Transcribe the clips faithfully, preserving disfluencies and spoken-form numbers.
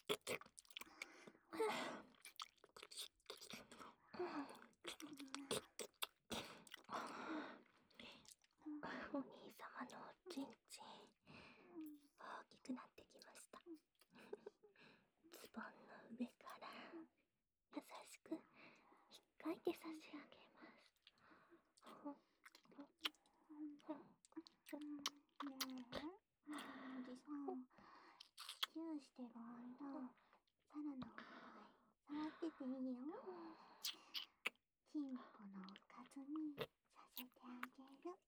お兄様のおちんちん大きくなってきました。ズボンの上から優しく引っかいて差し上げます。 ねえ、おじさん、チューしてる間、サラのおっぱい触ってていいよ。チンポのおかずにさせてあげる。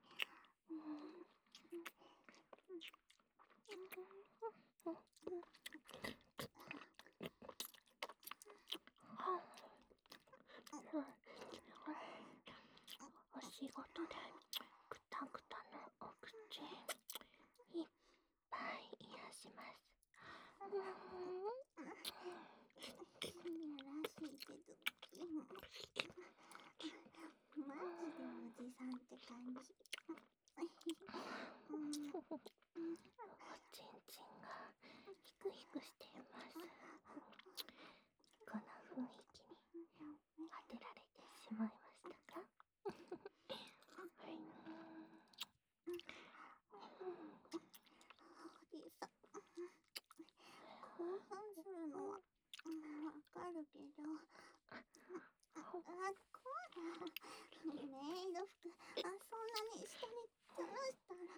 お仕事でくたくたのお口いっぱい癒します。 いやらしいけど、マジでおじさんって感じ。 おちんちんがヒクヒクしています。この雰囲気に当てられてしまいましたか？はい。 おじさん、興奮するのはわかるけど、あ、こら、メイド服、あ、そんなに下に吊るしたら、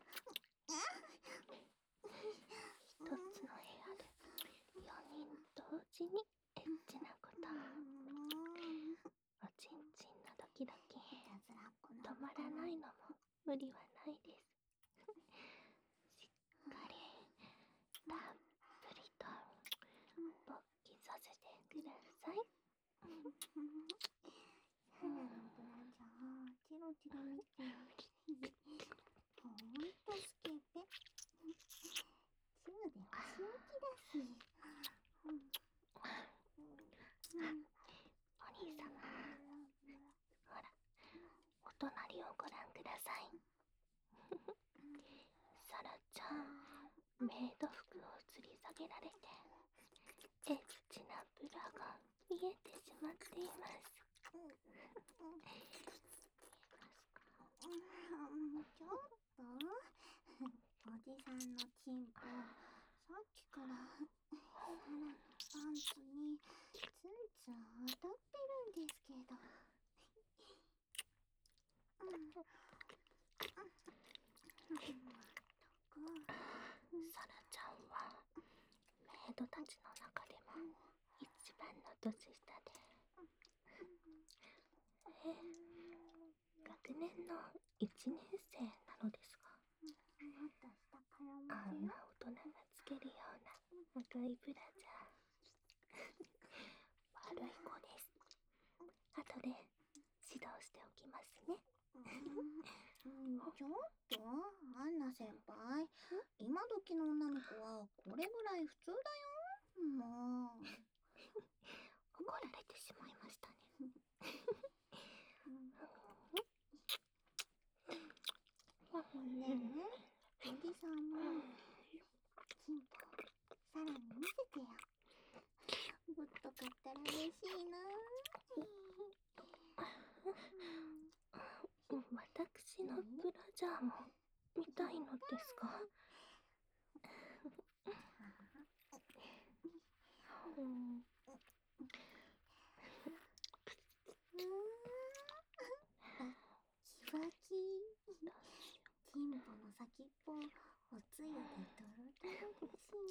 一つの部屋でよにん同時にエッチなこと。おちんちんのドキドキ止まらないのも無理はないです。しっかりたっぷりと勃起させてください。 サラのブラジャーチロチロ見て、ほんとスケベ。チューでお仕置きだし。 お兄様、ほら、お隣をご覧ください。サラちゃん、メイド服を吊り下げられてエッチなブラが見えてしまっています。 ちょっとおじさんのチンポ、さっきからサラのパンツにツンツン当たってるんですけど。 サラちゃんはメイドたちの中でも一番の年下で、え学年のいちねん生なのですが、 もっと下からもあんな大人がつけるような赤いブラジャー、悪い子です。後で指導しておきますね。 ちょっとアンナ先輩、今時の女の子はこれぐらい普通だよ。もう怒られてしまいましたね。 ねえ、おじさんもチンポさらに見せてよ。ぶっとかったら嬉しいな。 私のブラジャーも見たいのですか？うん、 バキバキ。チンポの先っぽおつゆでドロドロだし、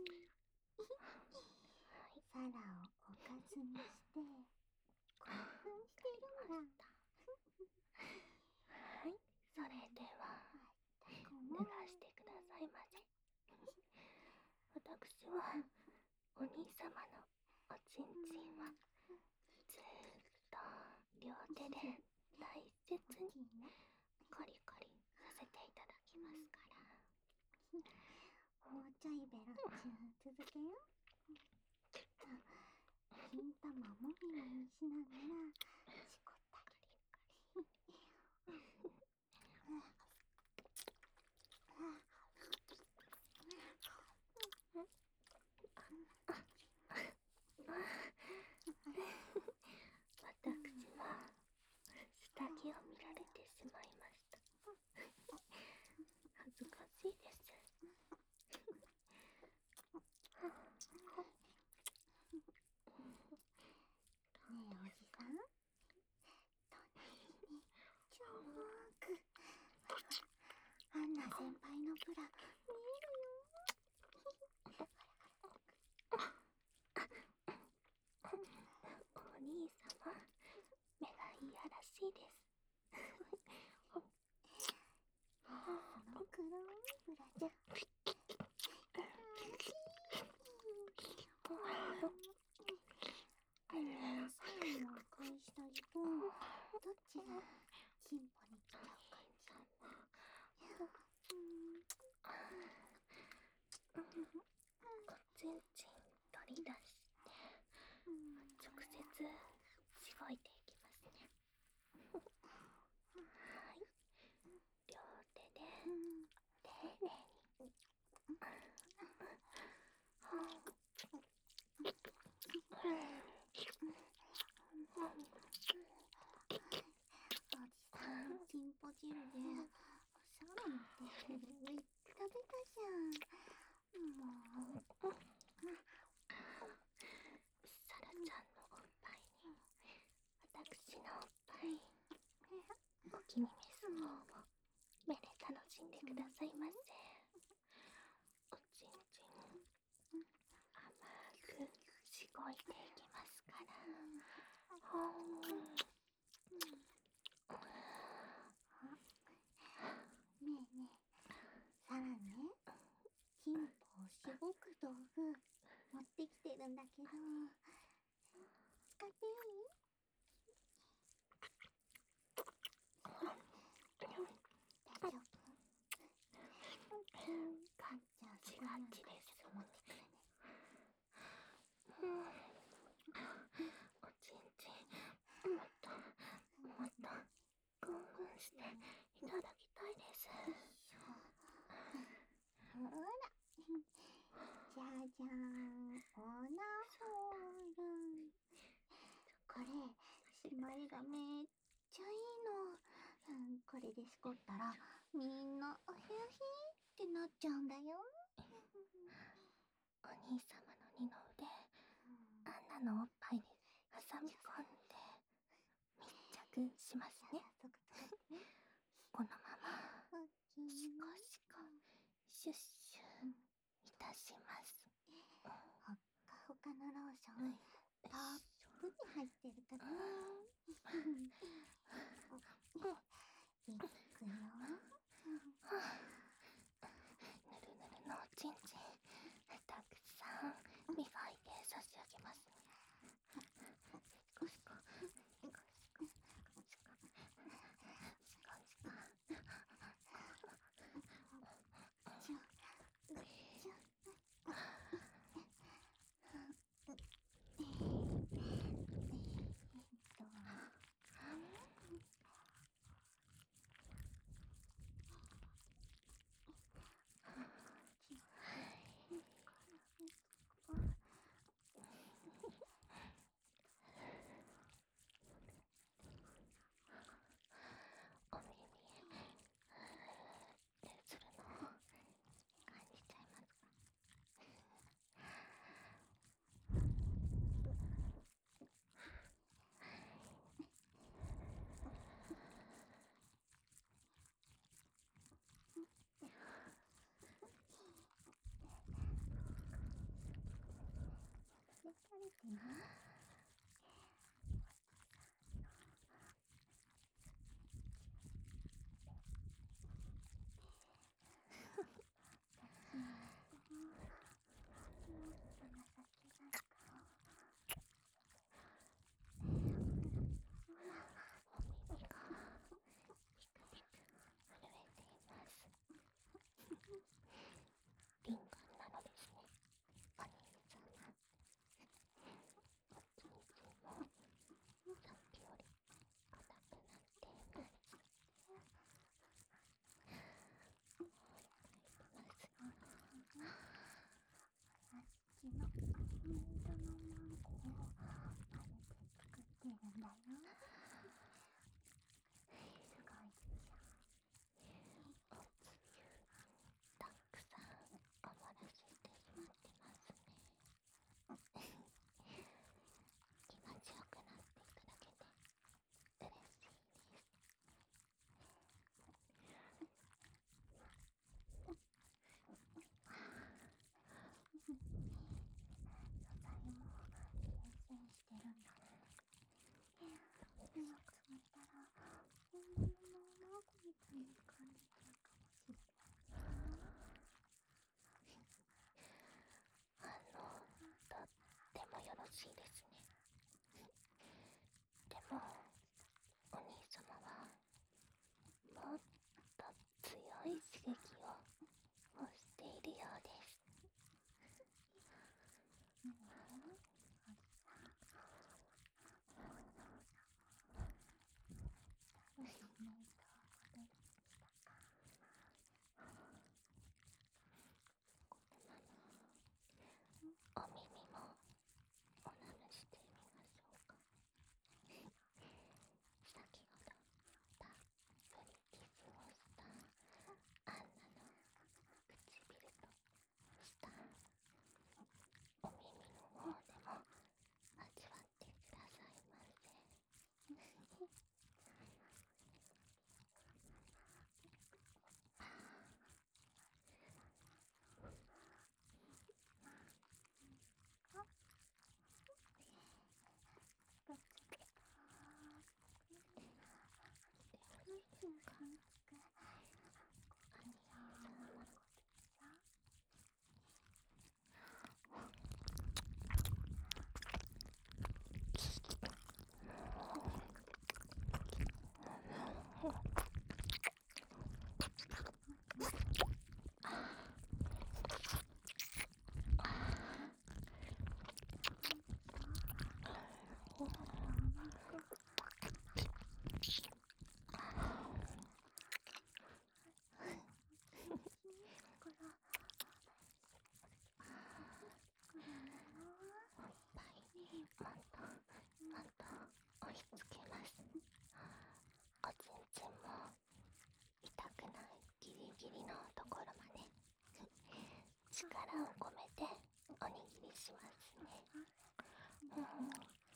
サラをおかずにして興奮してるんだ。 はい、それでは脱がしてくださいませ。私はお兄様のおちんちんはずーっと両手で大切にコリコリさせていただきますから。 もうちょいベロチュー続けよ。金玉もみもみしながらしこったり。 下着を見られてしまいました。恥ずかしいです。 ねえおじさん、隣にちょーくアンナ先輩のブラ見えるよ。 お兄様、目がいやらしいです。 その黒いブラじゃあれ、サインを返したりと、どっちがチンポに来ちゃう感じ。 おちんちん取り出して、直接しごいていきますね。はい、両手で丁寧に。 おじさんのチンポ汁でサラの手めっちゃ食べたじゃん。もうサラちゃんのおっぱいに私のおっぱい、お気に召す方を目で楽しんでくださいませ。おちんちん甘くしごいていきますから。ほーん。 ねえねえ、サラね、チンポをしごく道具持ってきてるんだけど、使っていい？大丈夫？ ガッじゃあチそこにあるガチです。 から持ってくるね。 おちんちん、もっともっとグングンしていただきたいです。 ほら、じゃじゃーん、オーナーホール。これ、締まりがめっちゃいいの。うん、これでしこったら、みんなおへやひーってなっちゃうんだよ。 お兄様の二の腕、アンナのおっぱいに挟み込んで密着しますね。このままシコシコシュッシュいたします。 ほっかほかのローションたっぷり入ってるからね。いくよ。 ぬるぬるのおちんちんたくさん磨いて差し上げますね。シコシコシコシコシコシコシコシコ。 ちょちょえーっとお耳でするのを感じちゃいますか？ で食べてね。 敏感なのですね、お兄様。おちんちんもさっきより硬くなっています。 あっちのアーモンドのマンゴーを混ぜて作ってるんだよ。 しいですね。でもお兄様はもっと強い刺激を欲しているようです。お耳もおなめしてみましょうか。先ほどたっぷりキスをしたアンナの唇と舌、お耳の方でも味わってくださいませ。もっともっと押し付けます。おちんちんも痛くないギリギリのところまで力を込めておにぎりしますね。うん、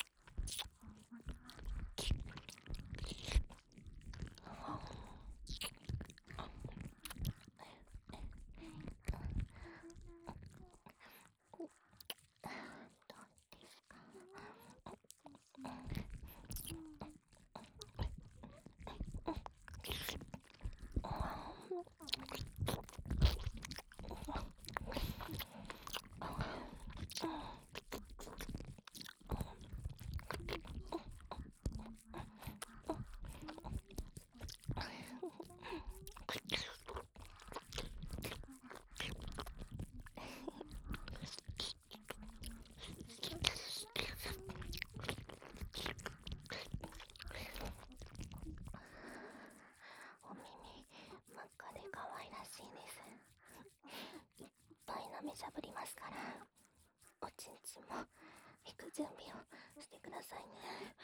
お耳真っ赤で可愛らしいです。いっぱい舐めしゃぶりますから、おちんちんも引く準備をしてくださいね。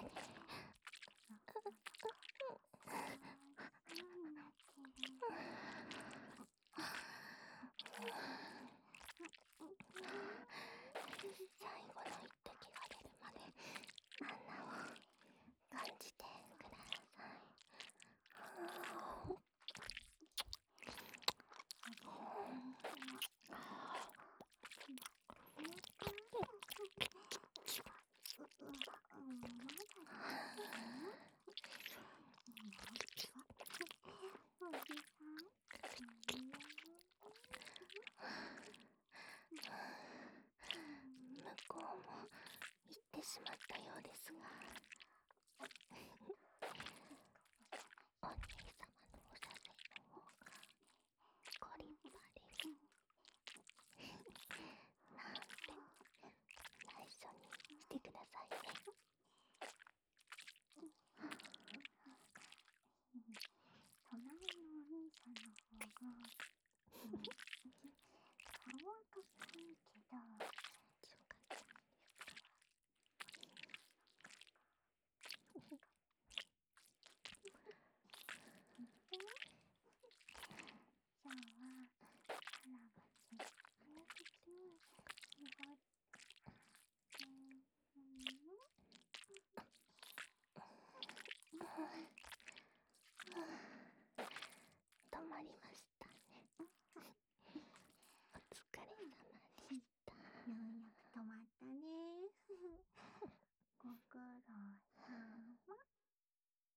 に